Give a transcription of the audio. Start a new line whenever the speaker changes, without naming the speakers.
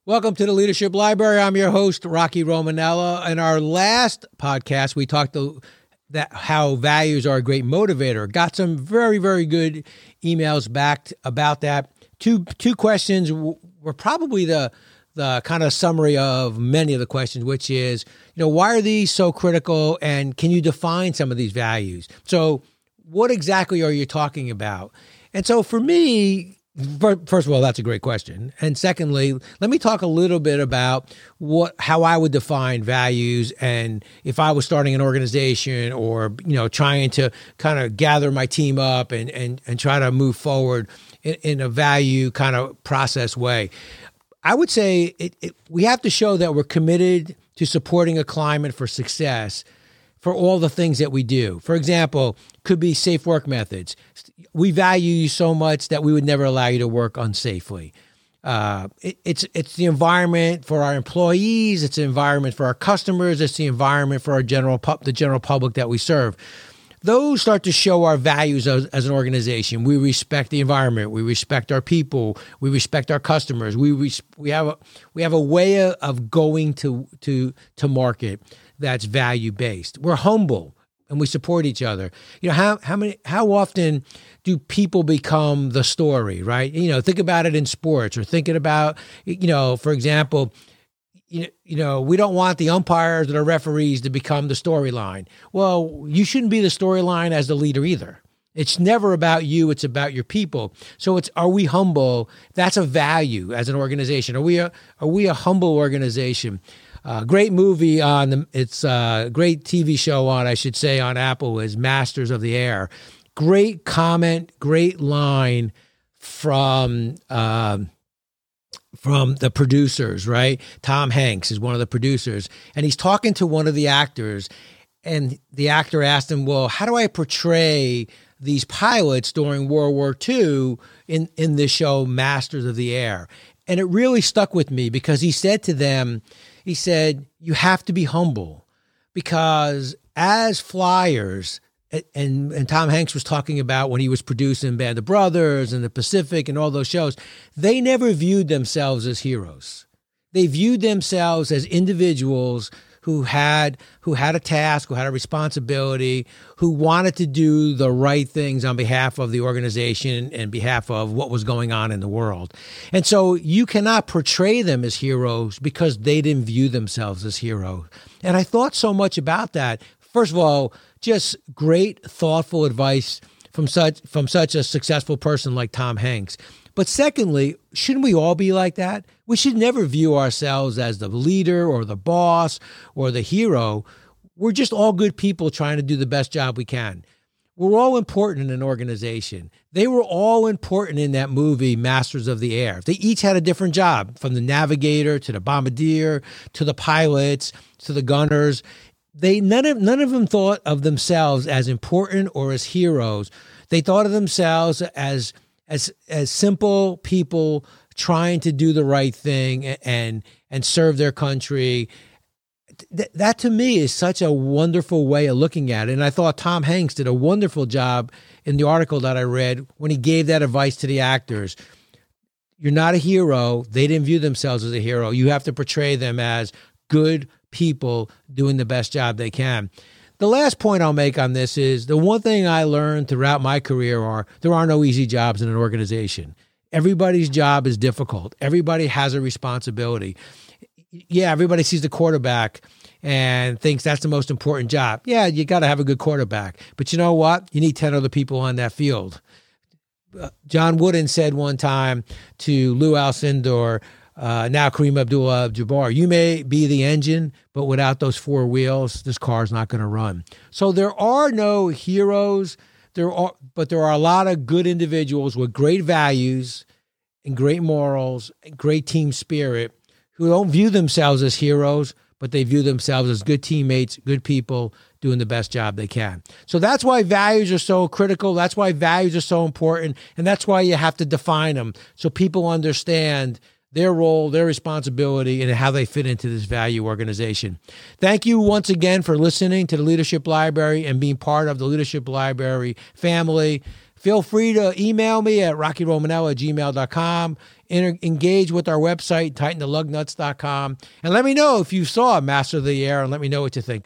Welcome to the Leadership Library. I'm your host, Rocky Romanella. In our last podcast, we talked how values are a great motivator. Got some very, very good emails back about that. Two questions were probably the kind of summary of many of the questions, which is, why are these so critical, and can you define some of these values? So what exactly are you talking about? And so for me, first of all, that's a great question. And secondly, let me talk a little bit about how I would define values, and if I was starting an organization or, trying to kind of gather my team up and try to move forward in a value kind of process way. I would say we have to show that we're committed to supporting a climate for success for all the things that we do. For example, could be safe work methods. We value you so much that we would never allow you to work unsafely. It's the environment for our employees. It's the environment for our customers. It's the environment for the general public that we serve. Those start to show our values as an organization. We respect the environment. We respect our people. We respect our customers. We have a way of going to market that's value based. We're humble and we support each other. How often do people become the story, right? Think about it in sports, or thinking about, for example, we don't want the umpires or the referees to become the storyline. Well, you shouldn't be the storyline as the leader either. It's never about you. It's about your people. So are we humble? That's a value as an organization. Are we a humble organization? Great movie it's a great TV show on Apple is Masters of the Air. Great comment, great line from the producers, right? Tom Hanks is one of the producers, and he's talking to one of the actors, and the actor asked him, well, how do I portray these pilots during World War II in this show, Masters of the Air? And it really stuck with me because he said to them, you have to be humble, because as flyers, and Tom Hanks was talking about when he was producing Band of Brothers and The Pacific and all those shows, they never viewed themselves as heroes. They viewed themselves as individuals who had a task, who had a responsibility, who wanted to do the right things on behalf of the organization and behalf of what was going on in the world. And so you cannot portray them as heroes because they didn't view themselves as heroes. And I thought so much about that. First of all, just great, thoughtful advice from such a successful person like Tom Hanks. But secondly, shouldn't we all be like that? We should never view ourselves as the leader or the boss or the hero. We're just all good people trying to do the best job we can. We're all important in an organization. They were all important in that movie, Masters of the Air. They each had a different job, from the navigator to the bombardier to the pilots to the gunners. None of them thought of themselves as important or as heroes. They thought of themselves as simple people trying to do the right thing and serve their country. That to me is such a wonderful way of looking at it. And I thought Tom Hanks did a wonderful job in the article that I read when he gave that advice to the actors. You're not a hero. They didn't view themselves as a hero. You have to portray them as good people doing the best job they can. The last point I'll make on this is the one thing I learned throughout my career there are no easy jobs in an organization. Everybody's job is difficult. Everybody has a responsibility. Yeah, everybody sees the quarterback and thinks that's the most important job. Yeah, you got to have a good quarterback. But you know what? You need 10 other people on that field. John Wooden said one time to Lou Alcindor, now Kareem Abdul-Jabbar, you may be the engine, but without those four wheels, this car's not going to run. So there are no heroes, but there are a lot of good individuals with great values and great morals, and great team spirit, who don't view themselves as heroes, but they view themselves as good teammates, good people doing the best job they can. So that's why values are so critical. That's why values are so important. And that's why you have to define them so people understand their role, their responsibility, and how they fit into this value organization. Thank you once again for listening to the Leadership Library and being part of the Leadership Library family. Feel free to email me at rockyromanello@gmail.com. Engage with our website, tightentheLugnuts.com. And let me know if you saw Master of the Air and let me know what you think.